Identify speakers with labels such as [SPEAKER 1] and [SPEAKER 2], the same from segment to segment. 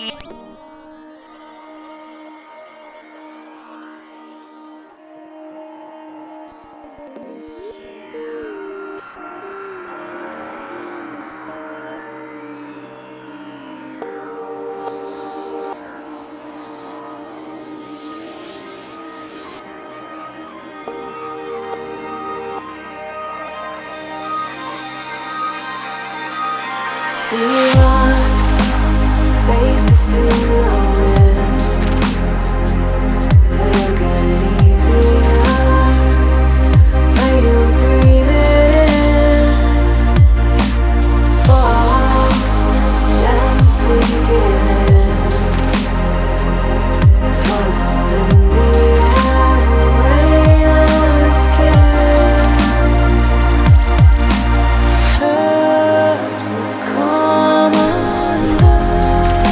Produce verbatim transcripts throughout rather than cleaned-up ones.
[SPEAKER 1] We run faces to the wind. It'll get easier when you breathe it in. Fall, gently give in. Swallowing the air, rain on skin. Hurts will come undone.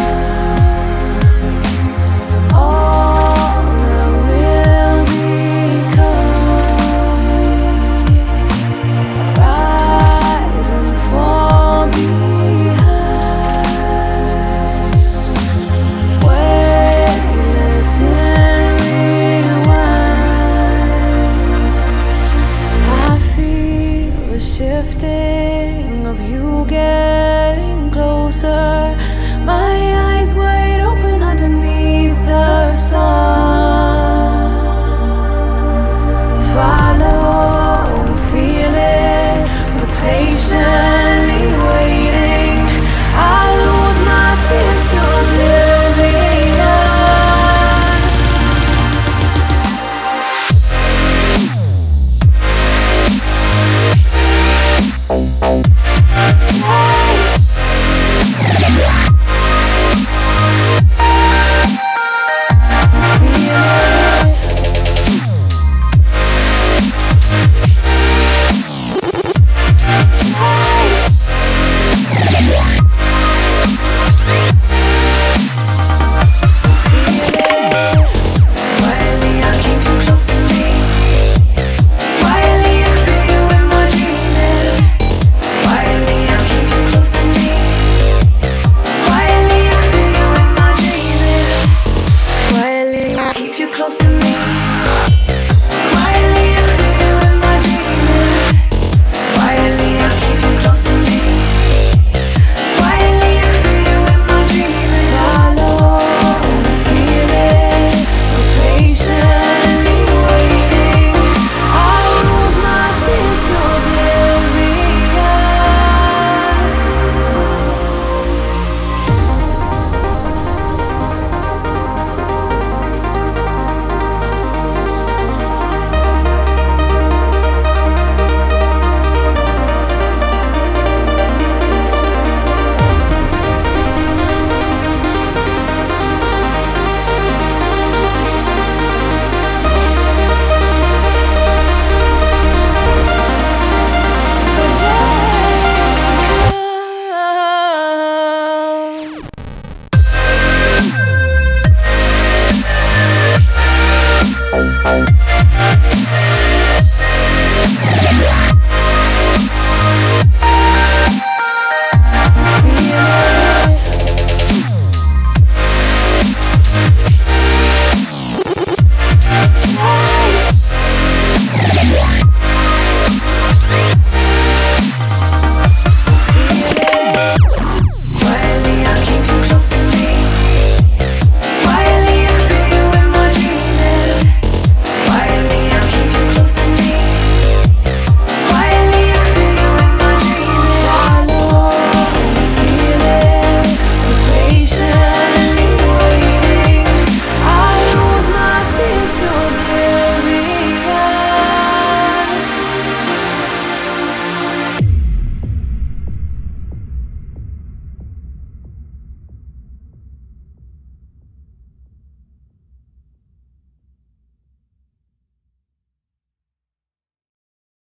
[SPEAKER 1] All that will become. Rise and fall behind. Weightless in rewind. I feel the shifting of you getting closer. My eyes wide open underneath the sun.